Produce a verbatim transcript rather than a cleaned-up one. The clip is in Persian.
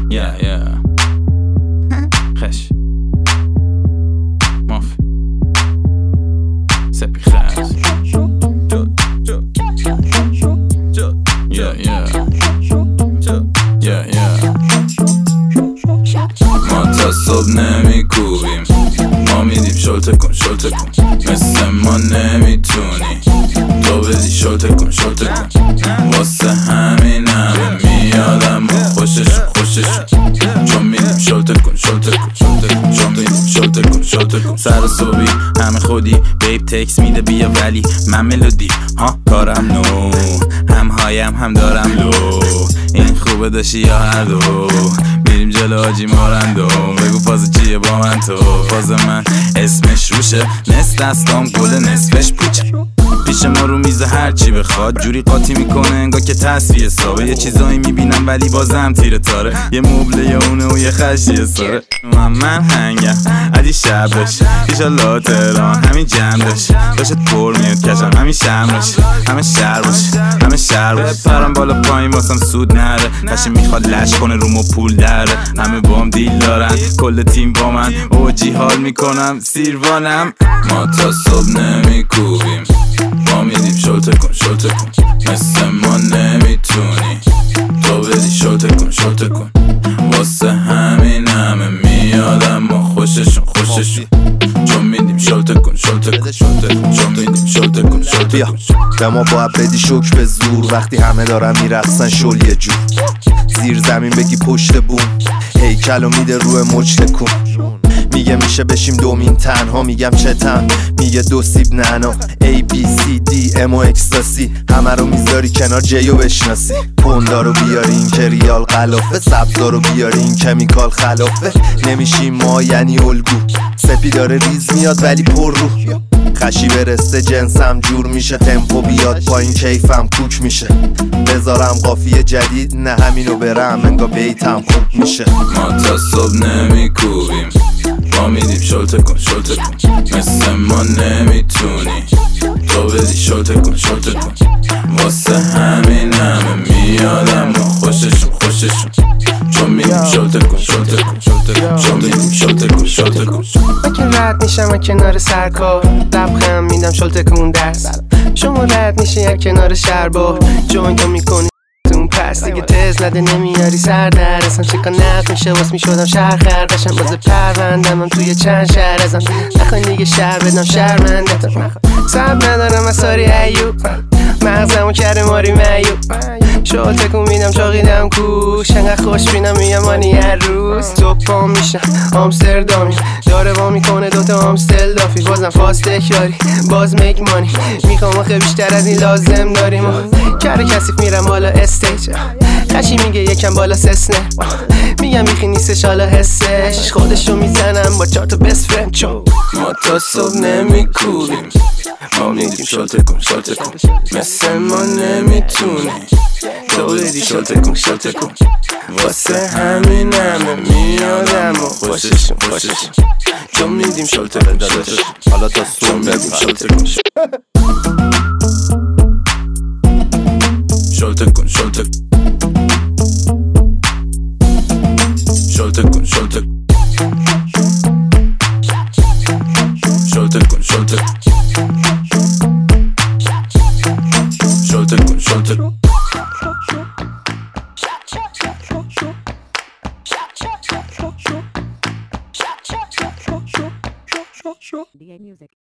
Yeah, yeah. خش ماف سپی خش Yeah, yeah. Yeah, yeah. ما تا صبح نمی کوبیم، ما میدیم شلته کن شلته کن، مثل ما نمیتونی تو بدی شلته کن شلته کن. واسه همین همه میادم و خوششون خوششون، چون میدیم شلته کن شلته کن شلته کن، چون میدیم شلته کن شلته کن. سر صبحی همه خودی بیب تکس میده بیا، ولی من ملودی ها کارم نو، هم هایم هم دارم لو. این خوبه داشتی یا هر دو، میریم جلو آجی مارندوم. بگو فاز چیه با من تو، فاز من اسمش روشه، نصف دستام گل نصفش پوچه. پیش ما رو میزه هر چی بخواد، جوری قاطی میکنه انگار که تصفیه سابه. یه چیزایی میبینم ولی بازم تیره تاره، یه مبله یه اونه و یه خشیه ساره. من من هنگم عدی شب داشت ایشالله تهران همین جمع داشت، داشت پر میاد کشم همین شم باش، همه شهر باش همه شهر باش. پرم بالا پایین واسم سود نره، قشن میخواد لش کنه روم و پول داره. همه بام دیل دارن کل تیم با من، اوجی حال میکنم سیروانم. ما تا صبح نمیکوبیم، ما میدیم شلته کن شلته کن، مثل ما نمیتونی تو بدی شلته کن شلته کن. واسه همین همه میادم و خوششون خوششون، چون میدیم شلته کن شلته کن شلته کن، چون میدیم شلته کن شلته کن. به ما باید بدی شکر به زور، وقتی همه دارن میرقصن شل یه جور. زیر زمین بگی پشت بوم، هیکلو میده روی مچ تکون. میگه میشه بشیم دومین تنها، میگم چه تن، میگه دو سیب نعنا. A B C D M و اکستاسی، همه رو میذاری کنار جیو بشناسی. پوندا رو بیاری این که ریال غلافه، سبزا رو بیاری این کمیکال خلافه. نمیشیم ما یعنی الگو، سپی داره ریز میاد ولی پر رو. خشی برسته جنسم جور میشه، تمپو بیاد پایین کیفم کوک میشه. بذارم قافیه جدید نه همینو برم انگار بیتم خوب میشه. ما تا صبح نمیکوبیم، ما میدیم شلته کن شلته کن، مثل ما نمیتونی تو بدی شلته کن شلته کن. واسه همین همه میادم و خوششون خوششون، چون میدیم شلته کن شلته کن شلته کن، چون میدیم شلته کن شلته کن. من که رد میشم از کنار سرکار، لبخند میدم شلته کن دست. شما رد میشی از کنار شهربار، جوینتو میکنی اون پس دیگه تز نده نمیاری سر در اصلا چکا نق میشه واس میشدم شهر خردشم. باز پروندم هم توی چند شهر ازم، نخواین دیگه شهر بدم شهرمندتم. سب ندارم از ساری ایوب، مغزمو کرده ماری میوب. شل تکون میدم چاقیدم کوش، انقدر خوش بینم میام مانی هر روز. تو پا میشم آمستردامی، داره با میکنه دوتا آمستل دافی. بازم فاست اکیاری باز میک مانی، میخوام آخه بیشتر از این لازم داریم. کار کسیف میرم بالا استیج، خشی میگه یکم بالا سسنه. میگم میخی نیستش حالا حسش، خودشو میزنم با چهار تا بست فرند. چون ما تا صبح نمیکوبیم، ما میدیم شلته کن شلته کن، مثل ما نمیتونی تو بدی شلته کن شلته کن. واسه همین همه میادم و خوششون خوششون، چون میدیم شلته کن شلته کن. حالا تا صبح میدیم شلته کن شلته کن شلته کن شلته کن شلته کن شلته کن شلته کن شلته کن شلته کن. D A Music.